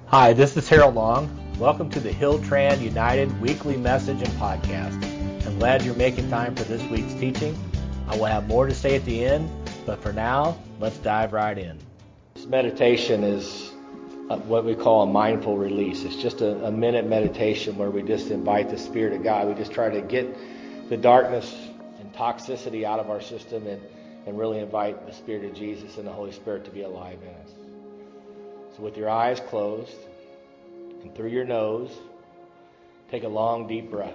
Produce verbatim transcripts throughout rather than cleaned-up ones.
Hi, this is Harold Long. Welcome to the Hilltran United weekly message and podcast. I'm glad you're making time for this week's teaching. I will have more to say at the end, but for now, let's dive right in. This meditation is what we call a mindful release. It's just a, a minute meditation where we just invite the Spirit of God. We just try to get the darkness and toxicity out of our system and, and really invite the Spirit of Jesus and the Holy Spirit to be alive in us. So with your eyes closed and through your nose, take a long, deep breath.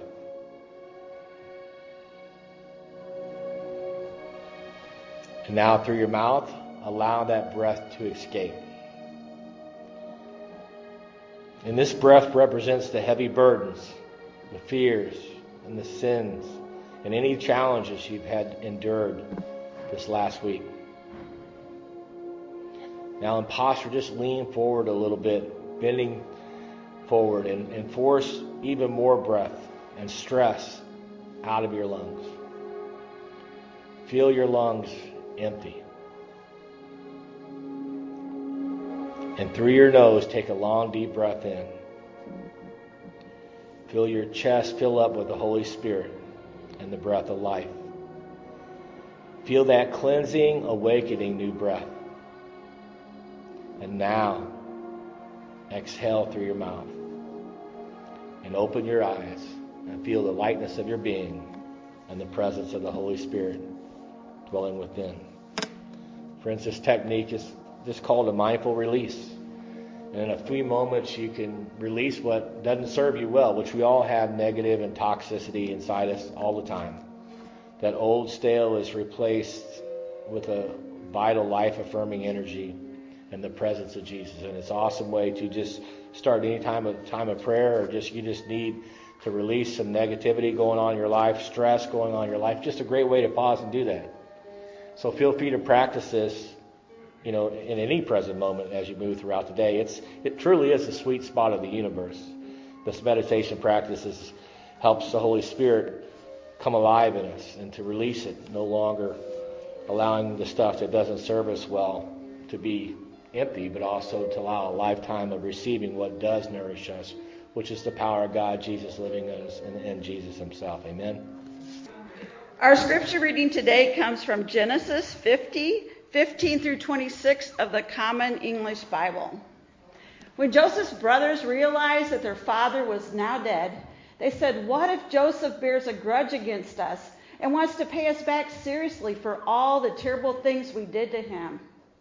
And now through your mouth, allow that breath to escape. And this breath represents the heavy burdens, the fears, and the sins, and any challenges you've had endured this last week. Now in posture, just lean forward a little bit, bending forward, and, and force even more breath and stress out of your lungs. Feel your lungs empty. And through your nose, take a long, deep breath in. Feel your chest fill up with the Holy Spirit and the breath of life. Feel that cleansing, awakening new breath. And now, exhale through your mouth. And open your eyes and feel the lightness of your being and the presence of the Holy Spirit dwelling within. Friends, this technique is just called a mindful release. And in a few moments you can release what doesn't serve you well, which we all have negative and toxicity inside us all the time. That old stale is replaced with a vital, life-affirming energy and the presence of Jesus. And it's an awesome way to just start any time of time of prayer, or just you just need to release some negativity going on in your life, stress going on in your life. Just a great way to pause and do that. So feel free to practice this, you know, in any present moment as you move throughout the day. It's it truly is the sweet spot of the universe. This meditation practice is, helps the Holy Spirit come alive in us and to release it, no longer allowing the stuff that doesn't serve us well to be empty, but also to allow a lifetime of receiving what does nourish us, which is the power of God, Jesus living in us, and, and Jesus himself. Amen. Our scripture reading today comes from Genesis fifty, fifteen through twenty-six of the Common English Bible. When Joseph's brothers realized that their father was now dead, they said, "What if Joseph bears a grudge against us and wants to pay us back seriously for all the terrible things we did to him?"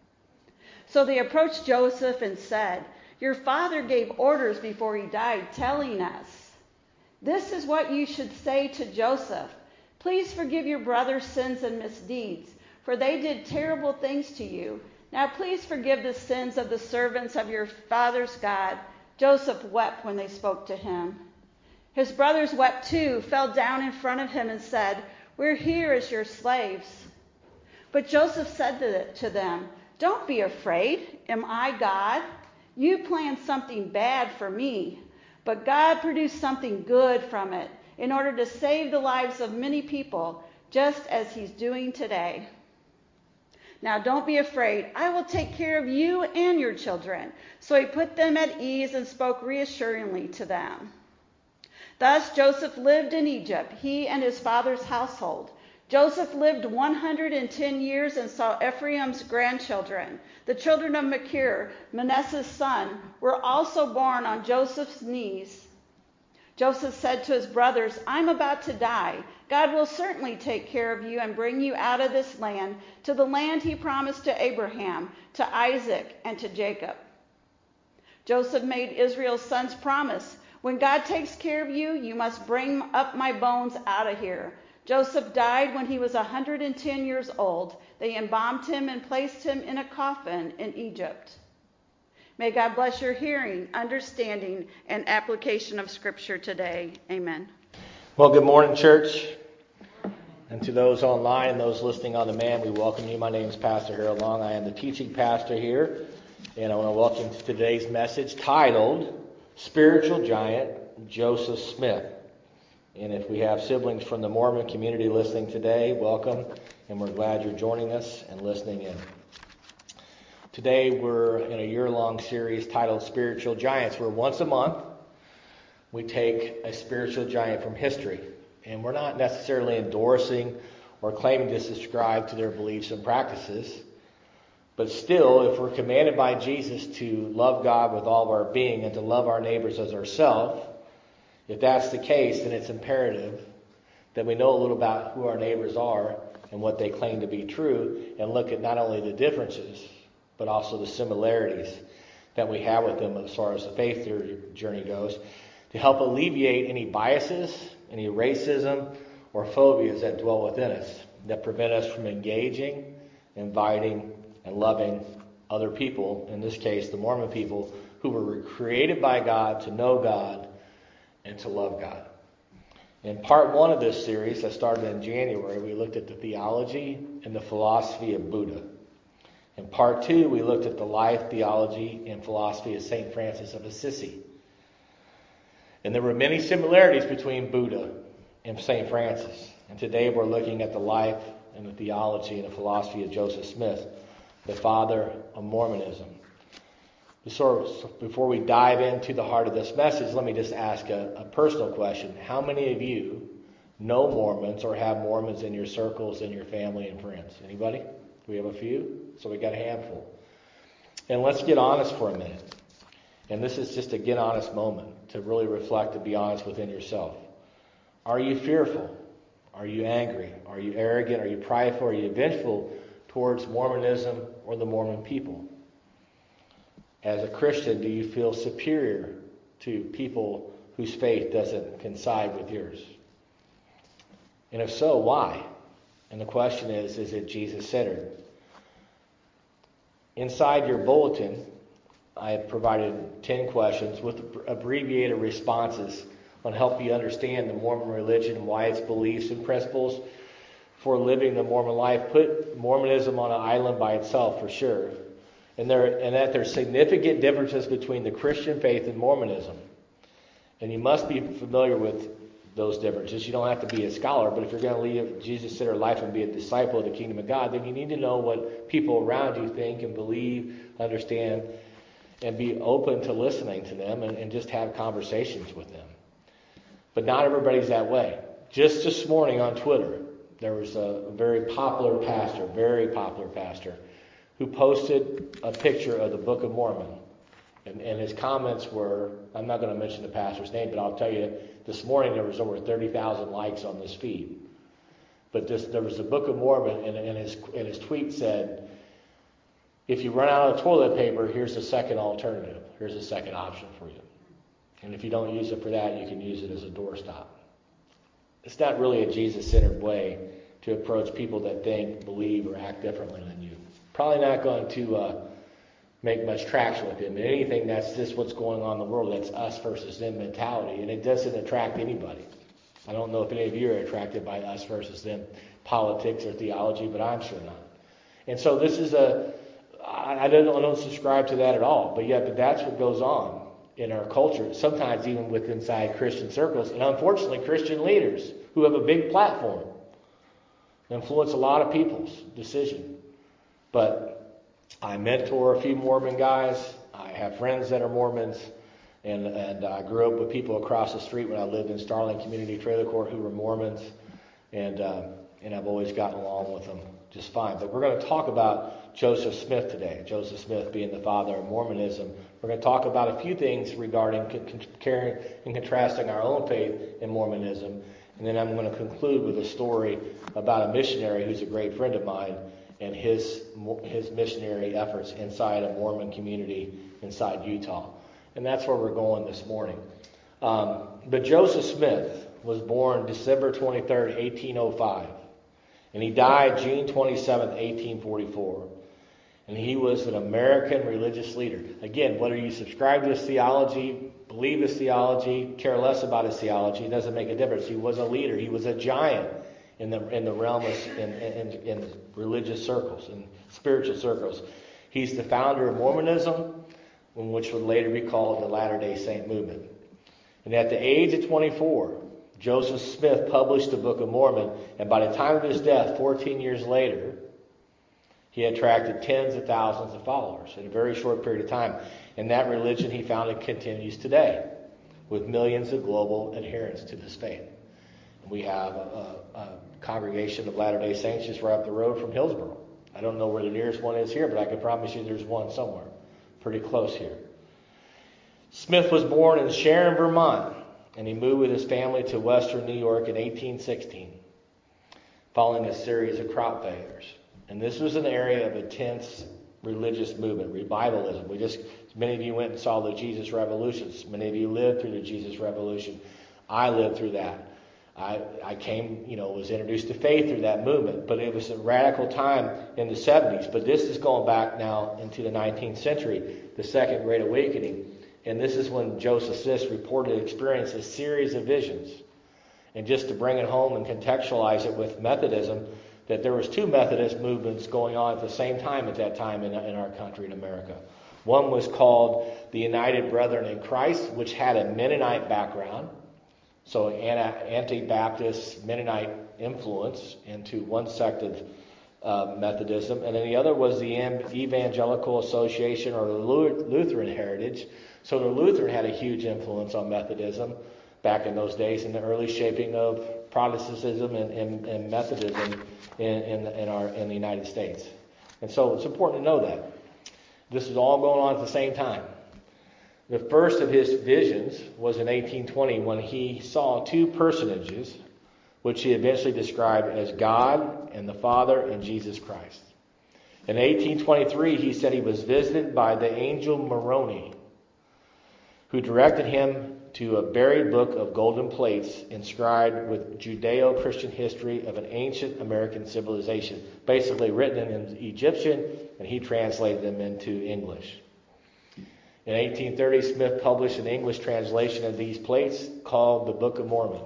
So they approached Joseph and said, "Your father gave orders before he died, telling us, 'This is what you should say to Joseph. Please forgive your brother's sins and misdeeds, for they did terrible things to you. Now please forgive the sins of the servants of your father's God.'" Joseph wept when they spoke to him. His brothers wept too, fell down in front of him and said, "We're here as your slaves." But Joseph said to, to them, "Don't be afraid. Am I God? You planned something bad for me, but God produced something good from it in order to save the lives of many people, just as he's doing today. Now don't be afraid. I will take care of you and your children." So he put them at ease and spoke reassuringly to them. Thus Joseph lived in Egypt, he and his father's household. Joseph lived one hundred ten years and saw Ephraim's grandchildren. The children of Machir, Manasseh's son, were also born on Joseph's knees. Joseph said to his brothers, "I'm about to die. God will certainly take care of you and bring you out of this land to the land he promised to Abraham, to Isaac, and to Jacob." Joseph made Israel's sons promise, "When God takes care of you, you must bring up my bones out of here." Joseph died when he was one hundred ten years old. They embalmed him and placed him in a coffin in Egypt. May God bless your hearing, understanding, and application of Scripture today. Amen. Well, good morning, church. And to those online and those listening on demand, we welcome you. My name is Pastor Harold Long. I am the teaching pastor here. And I want to welcome you to today's message titled, Spiritual Giant Joseph Smith. And if we have siblings from the Mormon community listening today, welcome. And we're glad you're joining us and listening in. Today we're in a year-long series titled Spiritual Giants, where once a month we take a spiritual giant from history. And we're not necessarily endorsing or claiming to subscribe to their beliefs and practices. But still, if we're commanded by Jesus to love God with all of our being and to love our neighbors as ourselves, if that's the case, then it's imperative that we know a little about who our neighbors are and what they claim to be true, and look at not only the differences, but also the similarities that we have with them as far as the faith journey goes, to help alleviate any biases, any racism, or phobias that dwell within us that prevent us from engaging, inviting, and loving other people, in this case the Mormon people, who were created by God to know God and to love God. In part one of this series that started in January, we looked at the theology and the philosophy of Buddha. In part two, we looked at the life, theology, and philosophy of Saint Francis of Assisi. And there were many similarities between Buddha and Saint Francis. And today we're looking at the life and the theology and the philosophy of Joseph Smith, the father of Mormonism. Before we dive into the heart of this message, let me just ask a, a personal question. How many of you know Mormons or have Mormons in your circles, in your family and friends? Anybody? Do we have a few? So we got a handful. And let's get honest for a minute. And this is just a get honest moment to really reflect and be honest within yourself. Are you fearful? Are you angry? Are you arrogant? Are you prideful? Are you vengeful towards Mormonism or the Mormon people? As a Christian, do you feel superior to people whose faith doesn't coincide with yours? And if so, why? And the question is, is it Jesus-centered? Inside your bulletin, I have provided ten questions with abbreviated responses on help you understand the Mormon religion and why its beliefs and principles for living the Mormon life put Mormonism on an island by itself for sure. And, there, and that there's significant differences between the Christian faith and Mormonism. And you must be familiar with those differences. You don't have to be a scholar, but if you're going to lead a Jesus-centered life and be a disciple of the kingdom of God, then you need to know what people around you think and believe, understand, and be open to listening to them and, and just have conversations with them. But not everybody's that way. Just this morning on Twitter, there was a very popular pastor, very popular pastor, who posted a picture of the Book of Mormon. And, and his comments were, I'm not going to mention the pastor's name, but I'll tell you, this morning there was over thirty thousand likes on this feed. But this, there was the Book of Mormon, and, and, his, and his tweet said, if you run out of toilet paper, here's a second alternative. Here's a second option for you. And if you don't use it for that, you can use it as a doorstop. It's not really a Jesus-centered way to approach people that think, believe, or act differently than you. Probably not going to uh, make much traction with them. If anything, that's just what's going on in the world. That's us versus them mentality, and it doesn't attract anybody. I don't know if any of you are attracted by us versus them politics or theology, but I'm sure not. And so this is a, I don't, I don't subscribe to that at all, but yet but that's what goes on in our culture, sometimes even with inside Christian circles, and unfortunately Christian leaders who have a big platform influence a lot of people's decision. But I mentor a few Mormon guys. I have friends that are Mormons. And, and I grew up with people across the street when I lived in Starling Community Trailer Court who were Mormons. And, uh, and I've always gotten along with them just fine. But we're going to talk about Joseph Smith today. Joseph Smith being the father of Mormonism. We're going to talk about a few things regarding comparing and contrasting our own faith in Mormonism. And then I'm going to conclude with a story about a missionary who's a great friend of mine and his his missionary efforts inside a Mormon community inside Utah. And that's where we're going this morning. Um, but Joseph Smith was born December twenty-third, eighteen oh five. And he died June twenty-seventh, eighteen forty-four. And he was an American religious leader. Again, whether you subscribe to his theology, believe his theology, care less about his theology, it doesn't make a difference. He was a leader. He was a giant in the in the realm of in, in, in religious circles and spiritual circles. He's the founder of Mormonism, which would later be called the Latter-day Saint movement. And at the age of twenty-four, Joseph Smith published the Book of Mormon, and by the time of his death, fourteen years later, He attracted tens of thousands of followers in a very short period of time. And that religion, he founded, continues today with millions of global adherents to this faith. We have a, a congregation of Latter-day Saints just right up the road from Hillsboro. I don't know where the nearest one is here, but I can promise you there's one somewhere pretty close here. Smith was born in Sharon, Vermont, and he moved with his family to western New York in eighteen sixteen, following a series of crop failures. And this was an area of intense religious movement, revivalism. We just, many of you went and saw the Jesus Revolutions. Many of you lived through the Jesus Revolution. I lived through that. I, I came, you know, was introduced to faith through that movement, but it was a radical time in the seventies. But this is going back now into the nineteenth century, the Second Great Awakening. And this is when Joseph Smith reported experienced a series of visions. And just to bring it home and contextualize it with Methodism, that there was two Methodist movements going on at the same time at that time in, in our country, in America. One was called the United Brethren in Christ, which had a Mennonite background. So anti-Baptist Mennonite influence into one sect of uh, Methodism. And then the other was the Evangelical Association, or the Lutheran Heritage. So the Lutheran had a huge influence on Methodism back in those days in the early shaping of Protestantism and, and, and Methodism in, in, in, our, in the United States. And so it's important to know that. This is all going on at the same time. The first of his visions was in eighteen twenty when he saw two personages, which he eventually described as God and the Father and Jesus Christ. In eighteen twenty-three, he said he was visited by the angel Moroni, who directed him to a buried book of golden plates inscribed with Judeo-Christian history of an ancient American civilization, basically written in Egyptian, and he translated them into English. In eighteen thirty, Smith published an English translation of these plates called the Book of Mormon.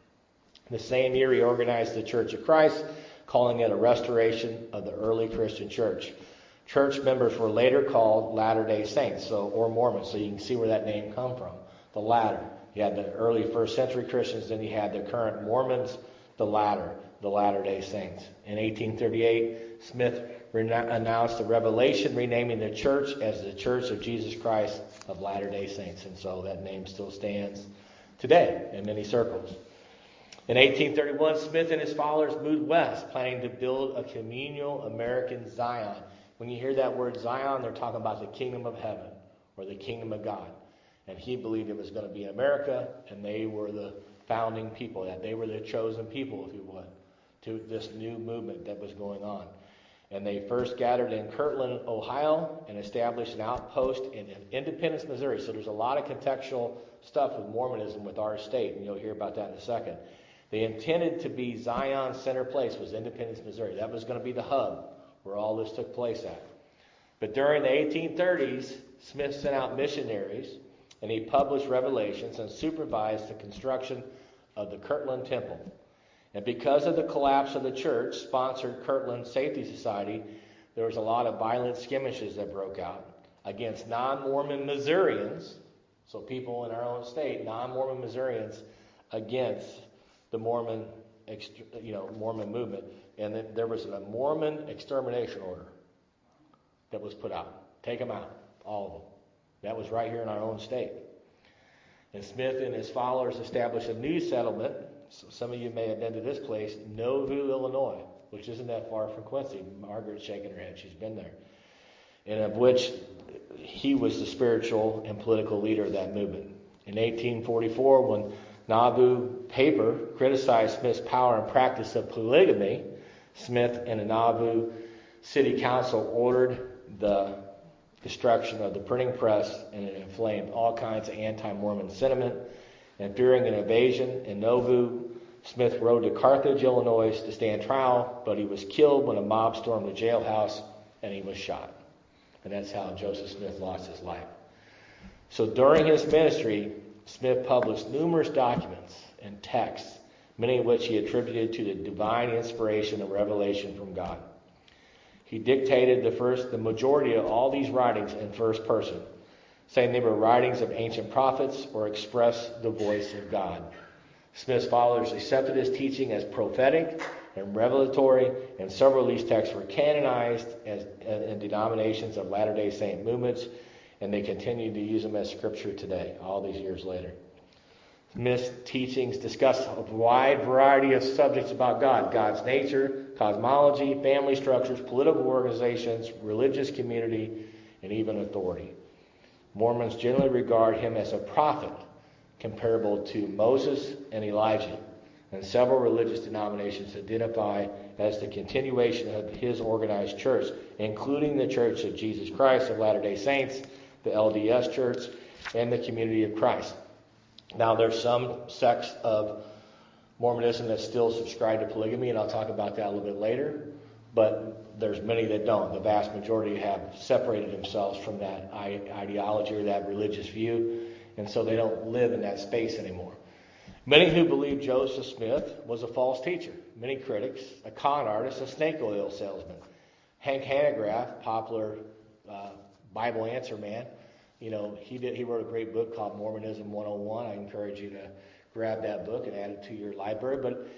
The same year, he organized the Church of Christ, calling it a restoration of the early Christian church. Church members were later called Latter-day Saints, so or Mormons, so you can see where that name come from. The latter. You had the early first century Christians, then you had the current Mormons, the latter, the Latter-day Saints. In eighteen thirty-eight, Smith announced a revelation renaming the church as the Church of Jesus Christ of Latter-day Saints. And so that name still stands today in many circles. In eighteen thirty-one, Smith and his followers moved west, planning to build a communal American Zion. When you hear that word Zion, they're talking about the kingdom of heaven or the kingdom of God. And he believed it was going to be in America, and they were the founding people, that they were the chosen people, if you would, to this new movement that was going on. And they first gathered in Kirtland, Ohio, and established an outpost in Independence, Missouri. So there's a lot of contextual stuff with Mormonism with our state, and you'll hear about that in a second. They intended to be Zion's center place was Independence, Missouri. That was going to be the hub where all this took place at. But during the eighteen thirties, Smith sent out missionaries, and he published revelations and supervised the construction of the Kirtland Temple. And because of the collapse of the church-sponsored Kirtland Safety Society, there was a lot of violent skirmishes that broke out against non-Mormon Missourians, so people in our own state, non-Mormon Missourians, against the Mormon, you know, Mormon movement. And there was a Mormon extermination order that was put out. Take them out, all of them. That was right here in our own state. And Smith and his followers established a new settlement. So some of you may have been to this place, Nauvoo, Illinois, which isn't that far from Quincy. Margaret's shaking her head. She's been there. And of which he was the spiritual and political leader of that movement. In eighteen forty-four, when Nauvoo paper criticized Smith's power and practice of polygamy, Smith and the Nauvoo City Council ordered the destruction of the printing press, and it inflamed all kinds of anti-Mormon sentiment. And fearing an invasion in Nauvoo, Smith rode to Carthage, Illinois to stand trial, but he was killed when a mob stormed the jailhouse and he was shot. And that's how Joseph Smith lost his life. So during his ministry, Smith published numerous documents and texts, many of which he attributed to the divine inspiration and revelation from God. He dictated the first, the majority of all these writings in first person, saying they were writings of ancient prophets or expressed the voice of God. Smith's followers accepted his teaching as prophetic, and revelatory, and several of these texts were canonized as, in denominations of Latter-day Saint movements, and they continue to use them as scripture today, all these years later. Smith's teachings discuss a wide variety of subjects about God, God's nature, cosmology, family structures, political organizations, religious community, and even authority. Mormons generally regard him as a prophet, comparable to Moses and Elijah, and several religious denominations identify as the continuation of his organized church, including the Church of Jesus Christ of Latter-day Saints, the L D S Church, and the Community of Christ. Now, there's some sects of Mormonism that still subscribe to polygamy, and I'll talk about that a little bit later, but there's many that don't. The vast majority have separated themselves from that ideology or that religious view, and so they don't live in that space anymore. Many who believe Joseph Smith was a false teacher. Many critics, a con artist, a snake oil salesman. Hank Hanegraaff, popular uh, Bible answer man, you know, he did. He wrote a great book called Mormonism one oh one. I encourage you to grab that book and add it to your library. But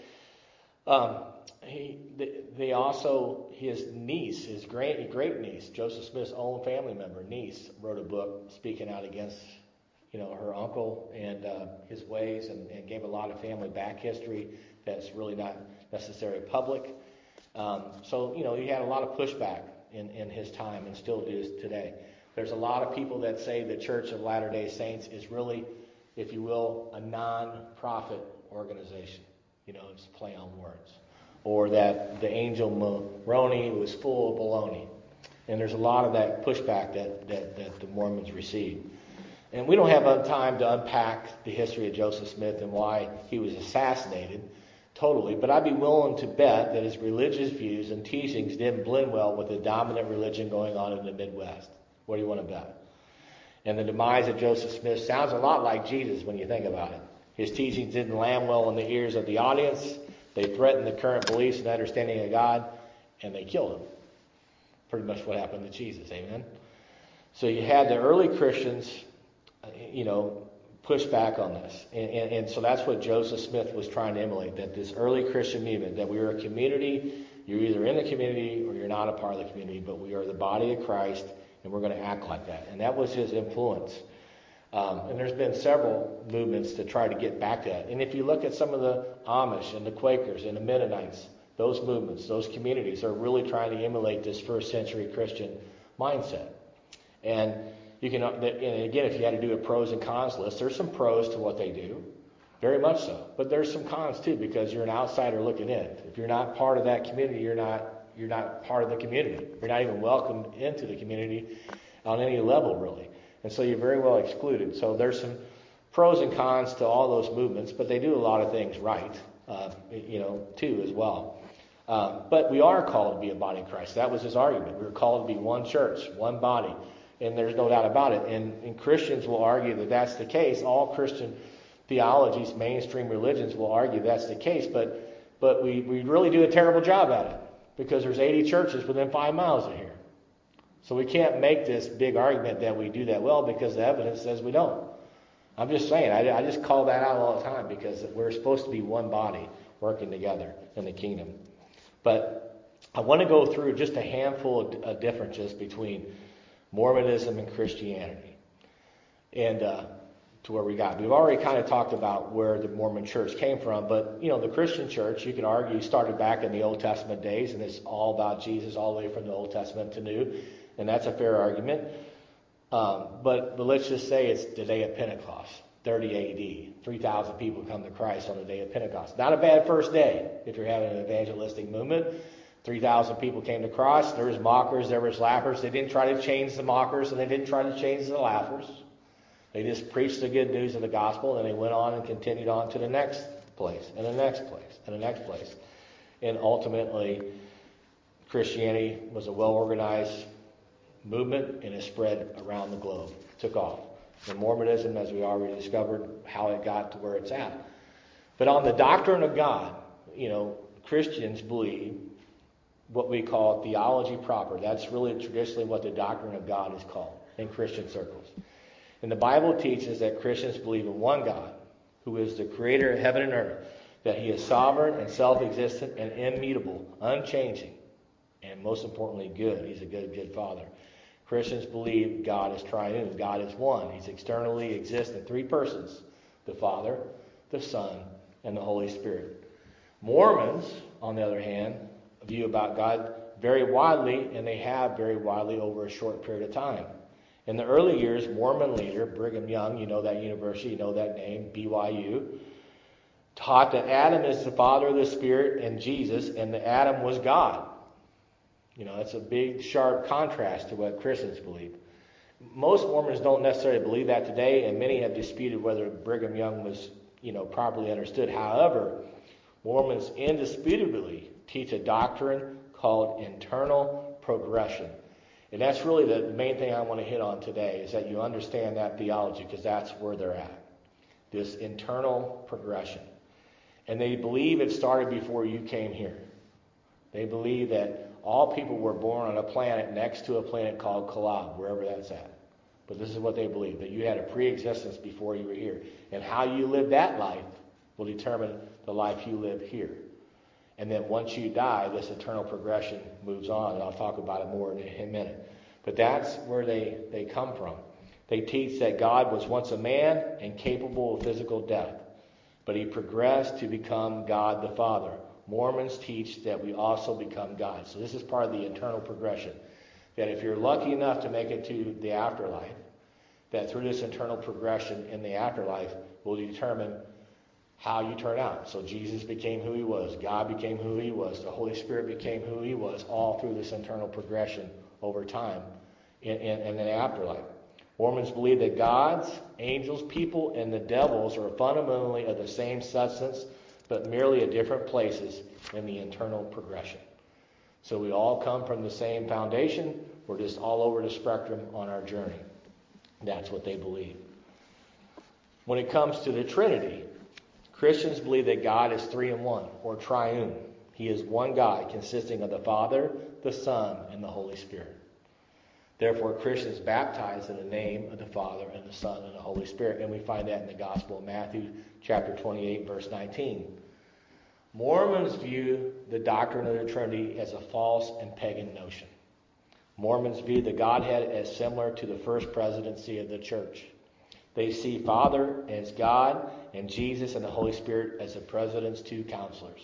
um, he, they also, his niece, his great great niece, Joseph Smith's own family member, niece, wrote a book speaking out against, you know, her uncle and uh, his ways, and, and gave a lot of family back history that's really not necessarily public. Um, so, you know, he had a lot of pushback in, in his time and still does today. There's a lot of people that say the Church of Latter-day Saints is really, if you will, a non-profit organization. You know, it's a play on words. Or that the Angel Moroni was full of baloney. And there's a lot of that pushback that, that, that the Mormons receive. And we don't have time to unpack the history of Joseph Smith and why he was assassinated totally, but I'd be willing to bet that his religious views and teachings didn't blend well with the dominant religion going on in the Midwest. What do you want to bet? And the demise of Joseph Smith sounds a lot like Jesus when you think about it. His teachings didn't land well in the ears of the audience. They threatened the current beliefs and understanding of God, and they killed him. Pretty much what happened to Jesus, amen? So you had the early Christians, you know, push back on this. And, and, and so that's what Joseph Smith was trying to emulate, that this early Christian movement, that we are a community, you're either in the community or you're not a part of the community, but we are the body of Christ, and we're going to act like that. And that was his influence. Um, and there's been several movements to try to get back to that. And if you look at some of the Amish and the Quakers and the Mennonites, those movements, those communities are really trying to emulate this first century Christian mindset. And you can, and again, if you had to do a pros and cons list, there's some pros to what they do, very much so. But there's some cons too, because you're an outsider looking in. If you're not part of that community, you're not you're not part of the community. You're not even welcomed into the community on any level, really. And so you're very well excluded. So there's some pros and cons to all those movements, but they do a lot of things right, uh, you know, too, as well. Um, but we are called to be a body of Christ. That was his argument. We were called to be one church, one body. And there's no doubt about it. And, and Christians will argue that that's the case. All Christian theologies, mainstream religions will argue that's the case. But but we, we really do a terrible job at it, because there's eighty churches within five miles of here. So we can't make this big argument that we do that well, because the evidence says we don't. I'm just saying, I, I just call that out all the time, because we're supposed to be one body working together in the kingdom. But I want to go through just a handful of, of differences between Mormonism and Christianity, and uh, to where we got. We've already kind of talked about where the Mormon church came from, but, you know, the Christian church, you could argue, started back in the Old Testament days, and it's all about Jesus all the way from the Old Testament to New, and that's a fair argument. Um, but, but let's just say it's the day of Pentecost, thirty A D. three thousand people come to Christ on the day of Pentecost. Not a bad first day if you're having an evangelistic movement. three thousand people came to Christ. There was mockers, there was laughers. They didn't try to change the mockers, and they didn't try to change the laughers. They just preached the good news of the gospel, and they went on and continued on to the next place, and the next place, and the next place. And ultimately, Christianity was a well-organized movement, and it spread around the globe. It took off. And Mormonism, as we already discovered, how it got to where it's at. But on the doctrine of God, you know, Christians believe what we call theology proper. That's really traditionally what the doctrine of God is called in Christian circles. And the Bible teaches that Christians believe in one God, who is the creator of heaven and earth, that he is sovereign and self-existent and immutable, unchanging, and most importantly, good. He's a good, good Father. Christians believe God is triune. God is one. He's externally exists in three persons: the Father, the Son, and the Holy Spirit. Mormons, on the other hand, view about God very widely, and they have very widely over a short period of time. In the early years, Mormon leader Brigham Young, you know that university, you know that name, B Y U, taught that Adam is the Father of the Spirit and Jesus, and that Adam was God. You know, that's a big, sharp contrast to what Christians believe. Most Mormons don't necessarily believe that today, and many have disputed whether Brigham Young was, you know, properly understood. However, Mormons indisputably teach a doctrine called internal progression. And that's really the main thing I want to hit on today, is that you understand that theology, because that's where they're at. This internal progression. And they believe it started before you came here. They believe that all people were born on a planet next to a planet called Kalab, wherever that's at. But this is what they believe, that you had a pre-existence before you were here. And how you live that life will determine the life you live here. And then once you die, this eternal progression moves on. And I'll talk about it more in a minute. But that's where they, they come from. They teach that God was once a man and capable of physical death. But he progressed to become God the Father. Mormons teach that we also become God. So this is part of the internal progression. That if you're lucky enough to make it to the afterlife, that through this internal progression in the afterlife will determine how you turn out. So Jesus became who he was. God became who he was. The Holy Spirit became who he was, all through this internal progression over time in, in, in the afterlife. Mormons believe that gods, angels, people, and the devils are fundamentally of the same substance, but merely at different places in the internal progression. So we all come from the same foundation. We're just all over the spectrum on our journey. That's what they believe. When it comes to the Trinity, Christians believe that God is three in one, or triune. He is one God consisting of the Father, the Son, and the Holy Spirit. Therefore, Christians baptize in the name of the Father and the Son and the Holy Spirit. And we find that in the Gospel of Matthew, chapter twenty-eight, verse nineteen. Mormons view the doctrine of the Trinity as a false and pagan notion. Mormons view the Godhead as similar to the first presidency of the church. They see Father as God and Jesus and the Holy Spirit as the president's two counselors.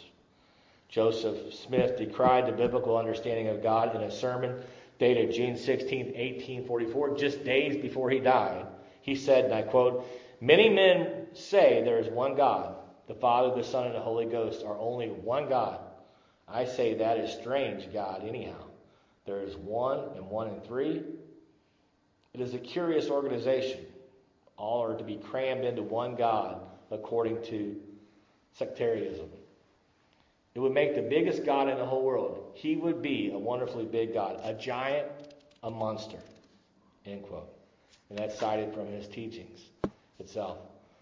Joseph Smith decried the biblical understanding of God in a sermon dated June sixteenth, eighteen forty-four, just days before he died. He said, and I quote, "Many men say there is one God. The Father, the Son, and the Holy Ghost are only one God. I say that is strange God anyhow. There is one and one in three. It is a curious organization. All are to be crammed into one God according to sectarianism. It would make the biggest God in the whole world. He would be a wonderfully big God, a giant, a monster." End quote. And that's cited from his teachings itself.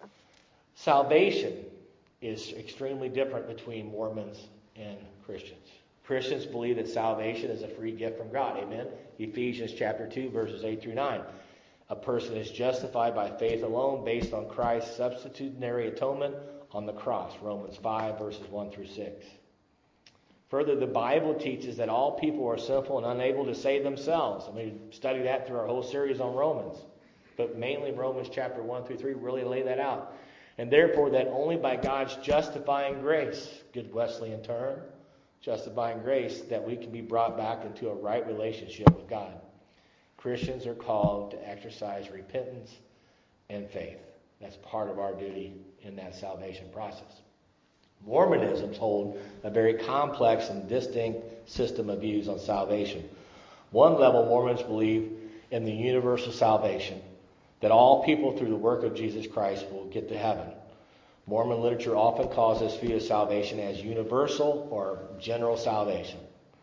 Salvation is extremely different between Mormons and Christians. Christians believe that salvation is a free gift from God. Amen? Ephesians chapter two, verses eight through nine. A person is justified by faith alone based on Christ's substitutionary atonement on the cross. Romans five, verses one through six. Further, the Bible teaches that all people are sinful and unable to save themselves. I mean, study that through our whole series on Romans. But mainly Romans chapter one through three really lay that out. And therefore that only by God's justifying grace, good Wesleyan term, justifying grace, that we can be brought back into a right relationship with God. Christians are called to exercise repentance and faith. That's part of our duty in that salvation process. Mormonism holds a very complex and distinct system of views on salvation. One level, Mormons believe in the universal salvation, that all people through the work of Jesus Christ will get to heaven. Mormon literature often calls this view of salvation as universal or general salvation.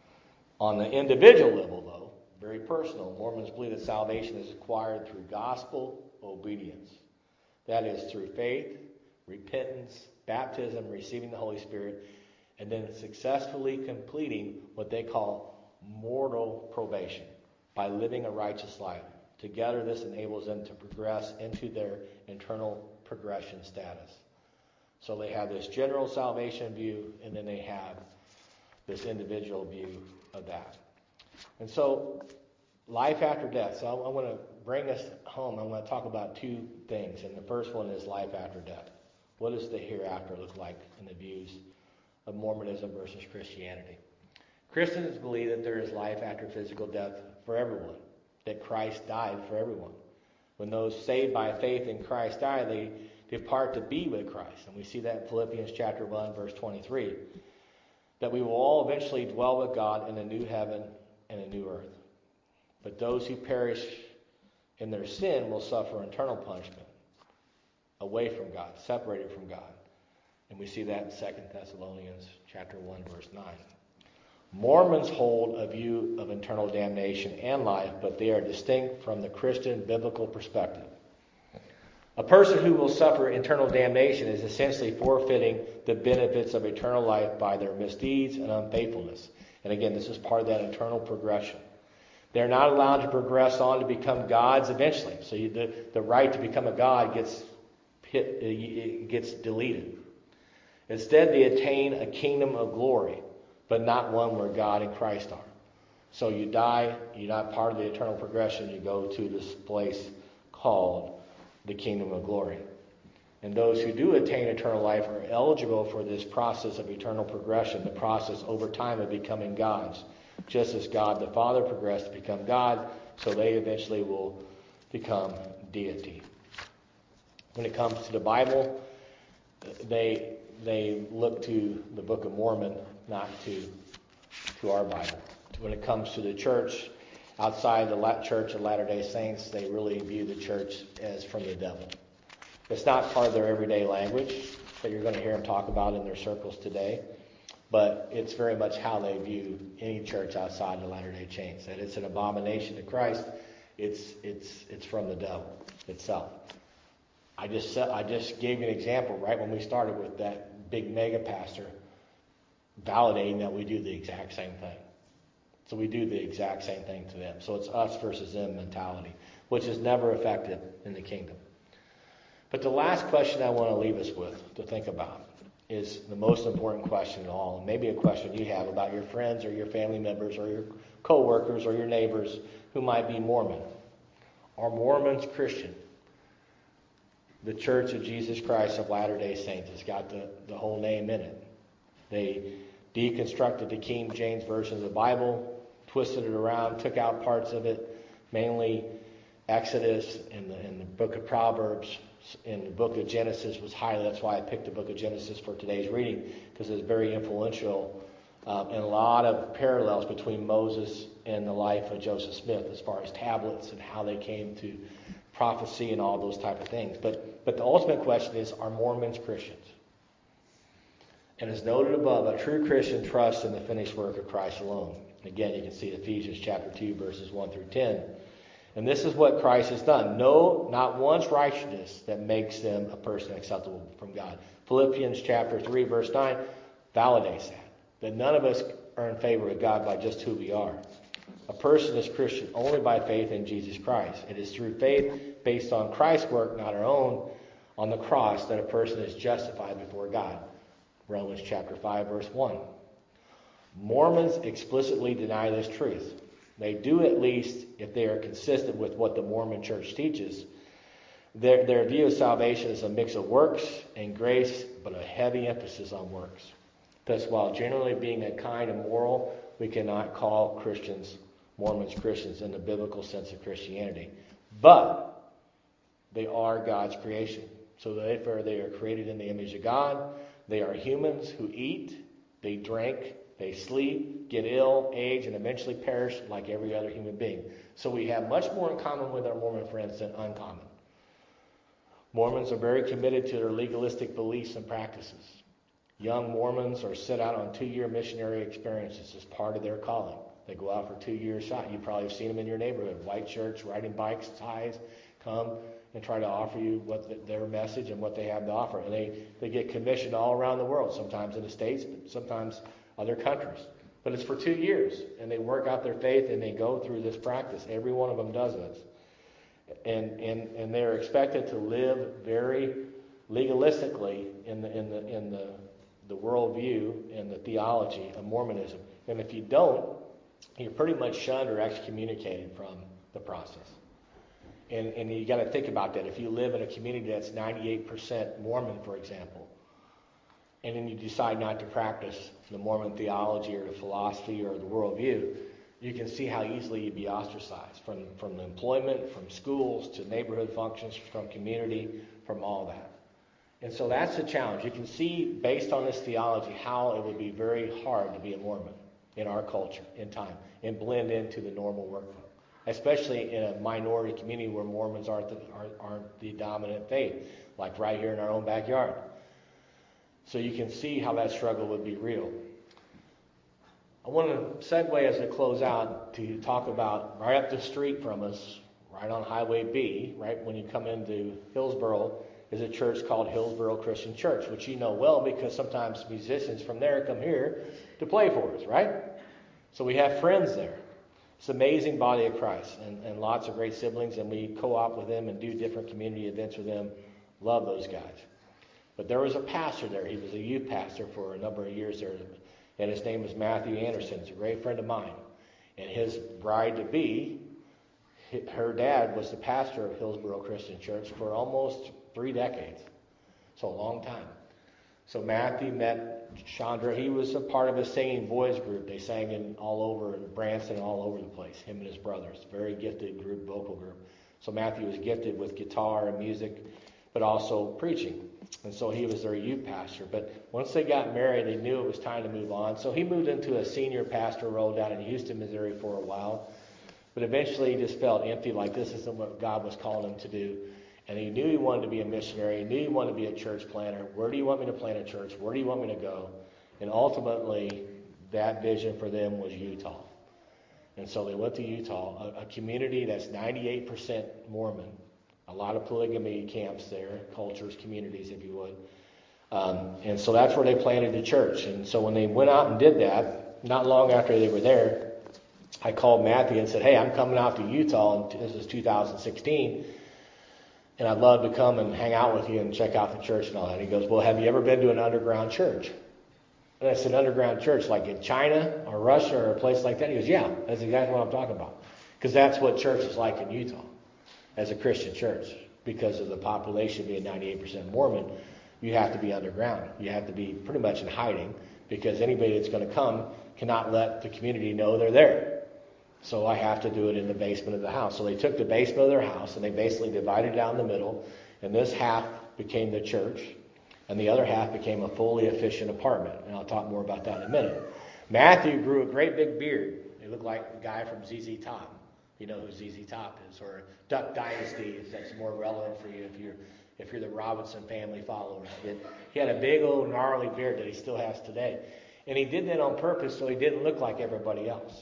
On the individual level, though, very personal, Mormons believe that salvation is acquired through gospel obedience. That is through faith, repentance, baptism, receiving the Holy Spirit, and then successfully completing what they call mortal probation by living a righteous life. Together, this enables them to progress into their internal progression status. So they have this general salvation view, and then they have this individual view of that. And so, life after death. So I, I want to bring us home. I want to talk about two things. And the first one is life after death. What does the hereafter look like in the views of Mormonism versus Christianity? Christians believe that there is life after physical death for everyone, that Christ died for everyone. When those saved by faith in Christ die, they depart to be with Christ. And we see that in Philippians chapter one, verse twenty-three, that we will all eventually dwell with God in a new heaven and a new earth. But those who perish in their sin will suffer eternal punishment, away from God, separated from God. And we see that in Second Thessalonians chapter one, verse nine. Mormons hold a view of eternal damnation and life, but they are distinct from the Christian biblical perspective. A person who will suffer eternal damnation is essentially forfeiting the benefits of eternal life by their misdeeds and unfaithfulness. And again, this is part of that eternal progression. They're not allowed to progress on to become gods eventually. So you, the, the right to become a god gets hit, it gets deleted. Instead, they attain a kingdom of glory, but not one where God and Christ are. So you die, you're not part of the eternal progression, you go to this place called the kingdom of glory. And those who do attain eternal life are eligible for this process of eternal progression, the process over time of becoming gods. Just as God the Father progressed to become God, so they eventually will become deity. When it comes to the Bible, they they look to the Book of Mormon, not to, to our Bible. When it comes to the church, outside the Church of Latter-day Saints, they really view the church as from the devil. It's not part of their everyday language that you're going to hear them talk about in their circles today, but it's very much how they view any church outside the Latter-day Saints. That it's an abomination to Christ. It's it's it's from the devil itself. I just I just gave you an example right when we started with that big mega pastor validating that we do the exact same thing. So we do the exact same thing to them. So it's us versus them mentality, which is never effective in the kingdom. But the last question I want to leave us with to think about is the most important question of all, and maybe a question you have about your friends or your family members or your co-workers or your neighbors who might be Mormon. Are Mormons Christian? The Church of Jesus Christ of Latter-day Saints has got the, the whole name in it. They deconstructed the King James Version of the Bible, twisted it around, took out parts of it, mainly Exodus and the, and the book of Proverbs and the book of Genesis was highly, that's why I picked the book of Genesis for today's reading, because it's very influential um, and a lot of parallels between Moses and the life of Joseph Smith as far as tablets and how they came to prophecy and all those type of things. But but the ultimate question is, are Mormons Christians? And as noted above, a true Christian trusts in the finished work of Christ alone. Again, you can see Ephesians chapter two, verses one through ten. And this is what Christ has done. No, not one's righteousness that makes them a person acceptable from God. Philippians chapter three, verse nine validates that. That none of us earn favor with God by just who we are. A person is Christian only by faith in Jesus Christ. It is through faith based on Christ's work, not our own, on the cross, that a person is justified before God. Romans chapter five, verse one. Mormons explicitly deny this truth. They do, at least if they are consistent with what the Mormon church teaches. Their, their view of salvation is a mix of works and grace, but a heavy emphasis on works. Thus, while generally being a kind and moral, we cannot call Christians, Mormons Christians in the biblical sense of Christianity. But they are God's creation. So therefore they are created in the image of God. They are humans who eat, they drink, they sleep, get ill, age, and eventually perish like every other human being. So we have much more in common with our Mormon friends than uncommon. Mormons are very committed to their legalistic beliefs and practices. Young Mormons are sent out on two-year missionary experiences as part of their calling. They go out for two years shot. You probably have seen them in your neighborhood. White shirts, riding bikes, ties, come and try to offer you what the, their message and what they have to offer. And they, they get commissioned all around the world, sometimes in the States, but sometimes other countries. But it's for two years, and they work out their faith, and they go through this practice. Every one of them does this. And, and, and they're expected to live very legalistically in the in the in the the worldview and the theology of Mormonism. And if you don't, you're pretty much shunned or excommunicated from the process. And and you got to think about that. If you live in a community that's ninety-eight percent Mormon, for example, and then you decide not to practice the Mormon theology or the philosophy or the worldview, you can see how easily you'd be ostracized from, from employment, from schools, to neighborhood functions, from community, from all that. And so that's the challenge. You can see, based on this theology, how it would be very hard to be a Mormon in our culture, in time, and blend into the normal workflow, especially in a minority community where Mormons aren't the, aren't, aren't the dominant faith, like right here in our own backyard. So you can see how that struggle would be real. I want to segue as I close out to talk about right up the street from us, right on Highway B, right when you come into Hillsboro, is a church called Hillsboro Christian Church, which you know well because sometimes musicians from there come here to play for us, right? So we have friends there. It's an amazing body of Christ and, and lots of great siblings, and we co-op with them and do different community events with them. Love those guys. But there was a pastor there. He was a youth pastor for a number of years there. And his name was Matthew Anderson. He's a great friend of mine. And his bride-to-be, her dad was the pastor of Hillsboro Christian Church for almost three decades. So a long time. So Matthew met Chandra. He was a part of a singing boys group. They sang in all over, in Branson, all over the place, him and his brothers. Very gifted group, vocal group. So Matthew was gifted with guitar and music, but also preaching. And so he was their youth pastor. But once they got married, they knew it was time to move on. So he moved into a senior pastor role down in Houston, Missouri for a while. But eventually he just felt empty, like this isn't what God was calling him to do. And he knew he wanted to be a missionary. He knew he wanted to be a church planter. Where do you want me to plant a church? Where do you want me to go? And ultimately, that vision for them was Utah. And so they went to Utah, a, a community that's ninety-eight percent Mormon. A lot of polygamy camps there, cultures, communities, if you would. Um, and so that's where they planted the church. And so when they went out and did that, not long after they were there, I called Matthew and said, hey, I'm coming out to Utah, and this is two thousand sixteen, and I'd love to come and hang out with you and check out the church and all that. And he goes, well, have you ever been to an underground church? And I said, underground church, like in China or Russia or a place like that? He goes, yeah, that's exactly what I'm talking about. Because that's what church is like in Utah as a Christian church. Because of the population being ninety-eight percent Mormon, you have to be underground. You have to be pretty much in hiding because anybody that's going to come cannot let the community know they're there. So I have to do it in the basement of the house. So they took the basement of their house and they basically divided down the middle. And this half became the church. And the other half became a fully efficient apartment. And I'll talk more about that in a minute. Matthew grew a great big beard. He looked like the guy from Z Z Top. You know who Z Z Top is, or Duck Dynasty, if that's more relevant for you if you're if you're the Robinson family followers. He had a big old gnarly beard that he still has today. And he did that on purpose so he didn't look like everybody else.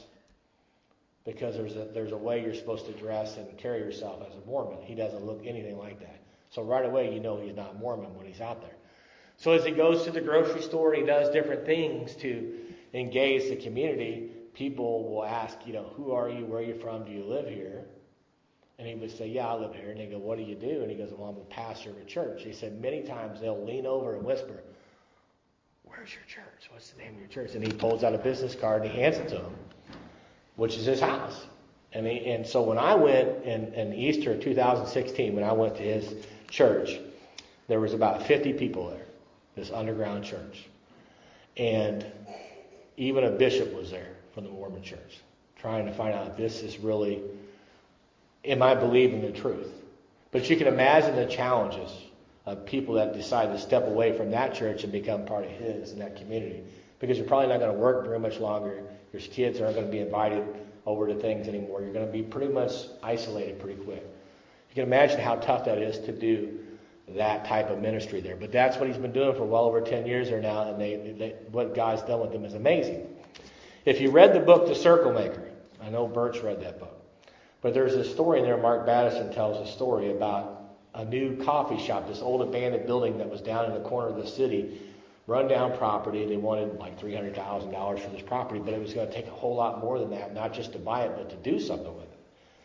Because there's a there's a way you're supposed to dress and carry yourself as a Mormon. He doesn't look anything like that. So right away you know he's not Mormon when he's out there. So as he goes to the grocery store and he does different things to engage the community, people will ask, you know, who are you? Where are you from? Do you live here? And he would say, yeah, I live here. And they go, what do you do? And he goes, well, I'm a pastor of a church. He said many times they'll lean over and whisper, where's your church? What's the name of your church? And he pulls out a business card and he hands it to them, which is his house. And he, and so when I went in, in Easter of two thousand sixteen, when I went to his church, there was about fifty people there, this underground church. And even a bishop was there from the Mormon church, trying to find out if this is really, am I believing the truth? But you can imagine the challenges of people that decide to step away from that church and become part of his in that community. Because you're probably not going to work very much longer. Your kids aren't going to be invited over to things anymore. You're going to be pretty much isolated pretty quick. You can imagine how tough that is to do that type of ministry there. But that's what he's been doing for well over ten years there now, and they, they, what God's done with them is amazing. If you read the book The Circle Maker, I know Bert's read that book, but there's a story in there, Mark Battison tells a story about a new coffee shop, this old abandoned building that was down in the corner of the city, run-down property. They wanted like three hundred thousand dollars for this property, but it was going to take a whole lot more than that, not just to buy it, but to do something with it.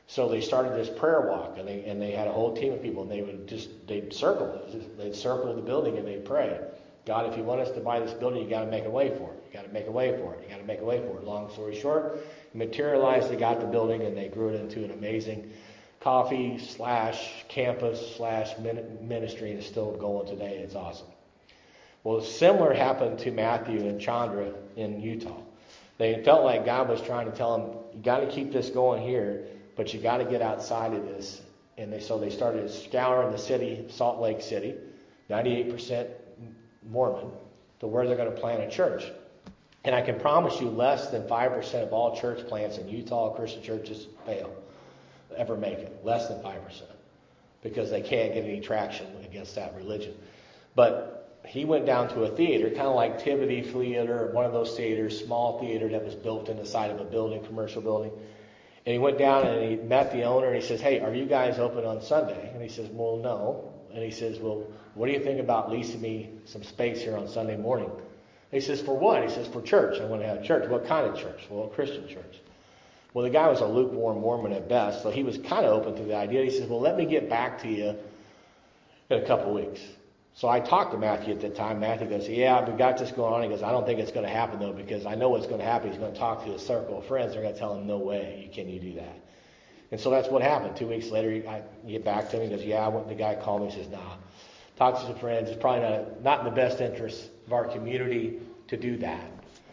So they started this prayer walk, and they and they had a whole team of people, and they would just they'd circle it. They'd circle the building and they'd pray. God, if you want us to buy this building, you got to make a way for it. You got to make a way for it. You got to make a way for it. Long story short, materialized. They got the building and they grew it into an amazing coffee slash campus slash ministry, and it's still going today. It's awesome. Well, similar happened to Matthew and Chandra in Utah. They felt like God was trying to tell them, you got to keep this going here, but you got to get outside of this. And they so they started scouring the city, Salt Lake City, ninety-eight percent Mormon, to where they're going to plant a church. And I can promise you less than five percent of all church plants in Utah, Christian churches, fail, ever make it. Less than five percent. Because they can't get any traction against that religion. But he went down to a theater, kind of like Tivity Theater, one of those theaters, small theater that was built in the side of a building, commercial building. And he went down and he met the owner and he says, hey, are you guys open on Sunday? And he says, well, no. And he says, well, what do you think about leasing me some space here on Sunday morning? And he says, for what? He says, for church. I want to have church. What kind of church? Well, a Christian church. Well, the guy was a lukewarm Mormon at best, so he was kind of open to the idea. He says, well, let me get back to you in a couple weeks. So I talked to Matthew at the time. Matthew goes, yeah, we got this going on. He goes, I don't think it's going to happen, though, because I know what's going to happen. He's going to talk to his circle of friends. They're going to tell him, no way, you can you do that. And so that's what happened. Two weeks later, I get back to him. He goes, yeah, I went, the guy called me. He says, nah, talk to some friends. It's probably not, not in the best interest of our community to do that.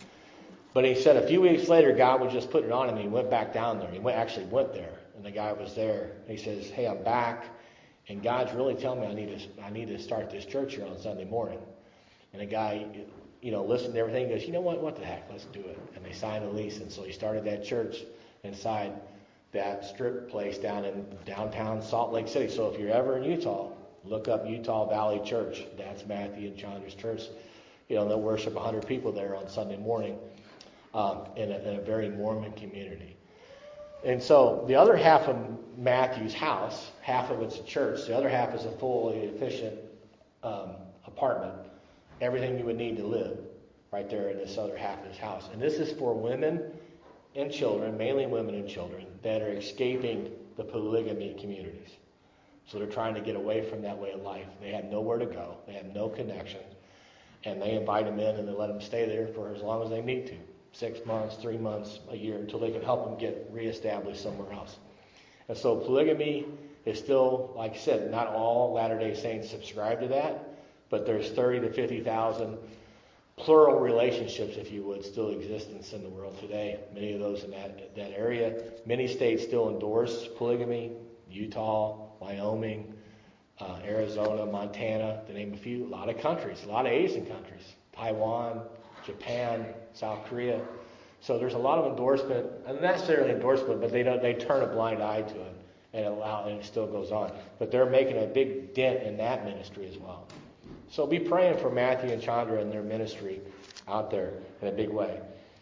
But he said a few weeks later, God was just putting it on him. He went back down there. He went, actually went there, and the guy was there. He says, hey, I'm back. And God's really telling me I need to I need to start this church here on Sunday morning. And the guy, you know, listened to everything. He goes, you know what? What the heck? Let's do it. And they signed a lease. And so he started that church inside that strip place down in downtown Salt Lake City. So if you're ever in Utah, look up Utah Valley Church. That's Matthew and Chandra's church. You know, they'll worship one hundred people there on Sunday morning um, in, a, in a very Mormon community. And so the other half of Matthew's house, half of it's a church, the other half is a fully efficient um, apartment, everything you would need to live right there in this other half of his house. And this is for women and children, mainly women and children, that are escaping the polygamy communities. So they're trying to get away from that way of life. They have nowhere to go. They have no connection. And they invite them in and they let them stay there for as long as they need to. Six months, three months, a year, until they can help them get reestablished somewhere else. And so polygamy is still, like I said, not all Latter-day Saints subscribe to that, but there's thirty to fifty thousand plural relationships, if you would, still existence in the world today. Many of those in that, that area. Many states still endorse polygamy. Utah, Wyoming, uh, Arizona, Montana, to name a few. A lot of countries, a lot of Asian countries. Taiwan, Japan, South Korea. So there's a lot of endorsement, and not necessarily endorsement, but they don't, they turn a blind eye to it and allow, and it still goes on. But they're making a big dent in that ministry as well. So be praying for Matthew and Chandra and their ministry out there in a big way.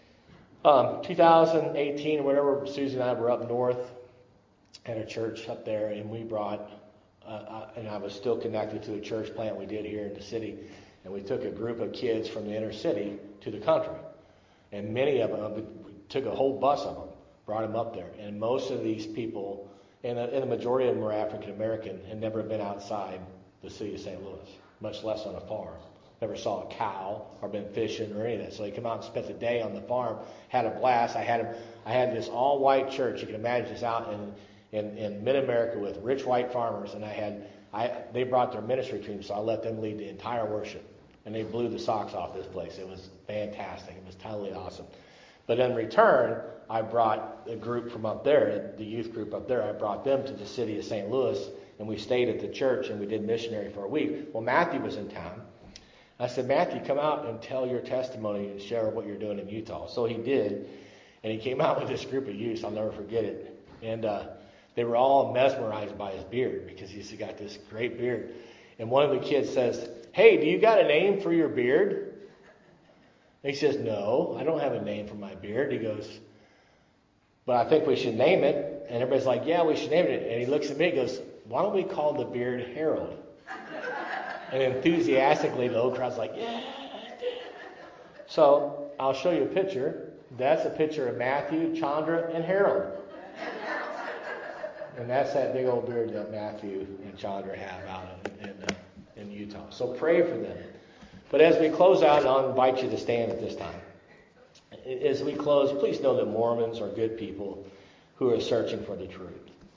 Um, two thousand eighteen or whatever, Susie and I were up north at a church up there, and we brought, uh, uh, and I was still connected to a church plant we did here in the city. And we took a group of kids from the inner city to the country. And many of them, we took a whole bus of them, brought them up there. And most of these people, and the, and the majority of them were African American, had never been outside the city of Saint Louis, much less on a farm. Never saw a cow or been fishing or any of that. So they come out and spent the day on the farm, had a blast. I had them, I had this all-white church. You can imagine this out in, in, in mid-America with rich white farmers. And I had, I they brought their ministry team, so I let them lead the entire worship. And they blew the socks off this place. It was fantastic. It was totally awesome. But in return, I brought a group from up there, the youth group up there, I brought them to the city of Saint Louis, and we stayed at the church, and we did missionary for a week. Well, Matthew was in town. I said, Matthew, come out and tell your testimony and share what you're doing in Utah. So he did, and he came out with this group of youth. I'll never forget it. And uh, they were all mesmerized by his beard, because he's got this great beard. And one of the kids says, hey, do you got a name for your beard? And he says, no, I don't have a name for my beard. He goes, but I think we should name it. And everybody's like, yeah, we should name it. And he looks at me and goes, why don't we call the beard Harold? And enthusiastically, the whole crowd's like, yeah. So I'll show you a picture. That's a picture of Matthew, Chandra, and Harold. And that's that big old beard that Matthew and Chandra have out in, in, uh, in Utah. So pray for them. But as we close out, I'll invite you to stand at this time. As we close, please know that Mormons are good people who are searching for the truth.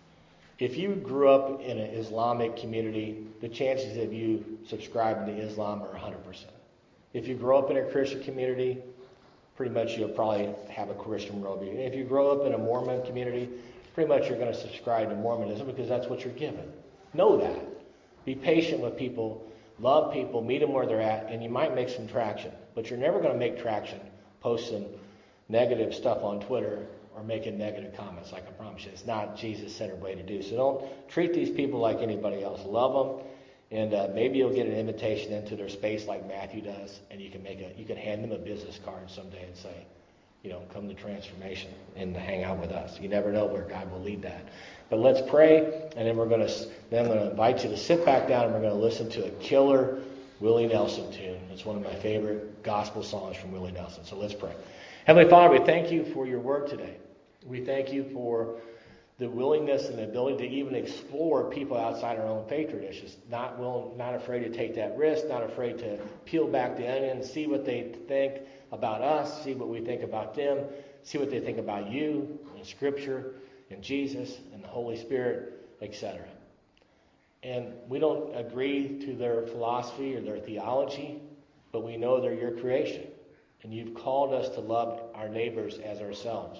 If you grew up in an Islamic community, the chances of you subscribing to Islam are one hundred percent. If you grow up in a Christian community, pretty much you'll probably have a Christian worldview. And if you grow up in a Mormon community, pretty much you're going to subscribe to Mormonism because that's what you're given. Know that. Be patient with people. Love people. Meet them where they're at. And you might make some traction. But you're never going to make traction posting negative stuff on Twitter or making negative comments, like I promise you. It's not Jesus-centered way to do. So don't treat these people like anybody else. Love them. And uh, maybe you'll get an invitation into their space like Matthew does. And you can make a, you can hand them a business card someday and say, you know, come to Transformation and hang out with us. You never know where God will lead that. But let's pray, and then we're going to then I'm going to invite you to sit back down, and we're going to listen to a killer Willie Nelson tune. It's one of my favorite gospel songs from Willie Nelson. So let's pray. Heavenly Father, we thank you for your word today. We thank you for the willingness and the ability to even explore people outside our own faith traditions. Not willing, not afraid to take that risk, not afraid to peel back the onion, see what they think about us, see what we think about them, see what they think about you and Scripture and Jesus and the Holy Spirit, et cetera. And we don't agree to their philosophy or their theology, but we know they're your creation. And you've called us to love our neighbors as ourselves.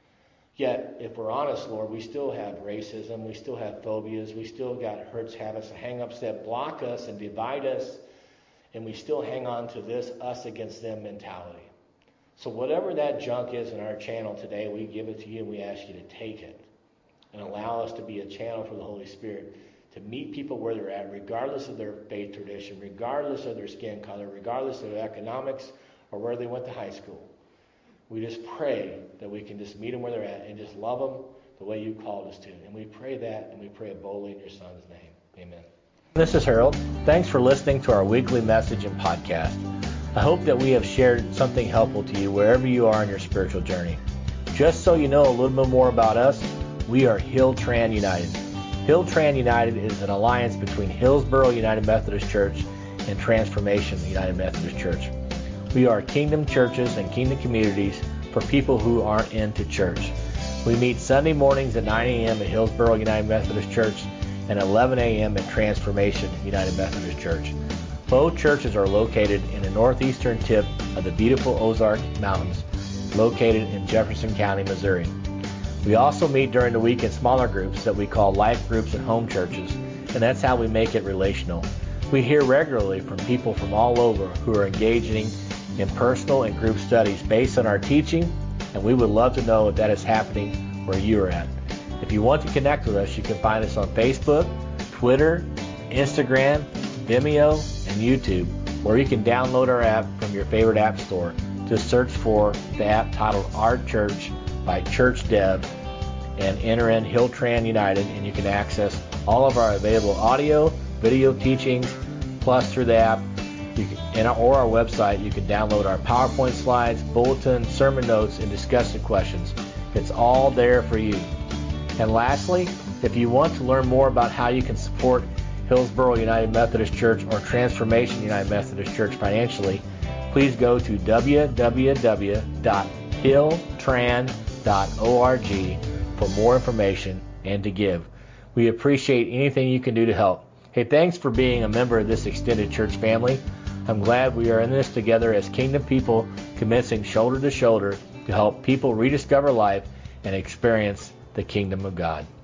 Yet, if we're honest, Lord, we still have racism, we still have phobias, we still got hurts, habits, and hang-ups that block us and divide us, and we still hang on to this us against them mentality. So whatever that junk is in our channel today, we give it to you and we ask you to take it and allow us to be a channel for the Holy Spirit to meet people where they're at, regardless of their faith tradition, regardless of their skin color, regardless of their economics or where they went to high school. We just pray that we can just meet them where they're at and just love them the way you called us to. And we pray that, and we pray it boldly in your Son's name. Amen. This is Harold. Thanks for listening to our weekly message and podcast. I hope that we have shared something helpful to you wherever you are in your spiritual journey. Just so you know a little bit more about us, we are Hilltran United. Hilltran United is an alliance between Hillsboro United Methodist Church and Transformation United Methodist Church. We are kingdom churches and kingdom communities for people who aren't into church. We meet Sunday mornings at nine a.m. at Hillsboro United Methodist Church and eleven a.m. at Transformation United Methodist Church. Both churches are located in the northeastern tip of the beautiful Ozark Mountains, located in Jefferson County, Missouri. We also meet during the week in smaller groups that we call life groups and home churches, and that's how we make it relational. We hear regularly from people from all over who are engaging in personal and group studies based on our teaching, and we would love to know if that is happening where you are at. If you want to connect with us, you can find us on Facebook, Twitter, Instagram, Vimeo, and YouTube, or you can download our app from your favorite app store. Just search for the app titled Our Church by Church Dev and enter in Hilltran United, and you can access all of our available audio, video teachings, plus through the app you can, and, or our website, you can download our PowerPoint slides, bulletins, sermon notes, and discussion questions. It's all there for you. And lastly, if you want to learn more about how you can support Hillsboro United Methodist Church or Transformation United Methodist Church financially, please go to w w w dot hilltran dot org for more information and to give. We appreciate anything you can do to help. Hey, thanks for being a member of this extended church family. I'm glad we are in this together as kingdom people, commencing shoulder to shoulder to help people rediscover life and experience the kingdom of God.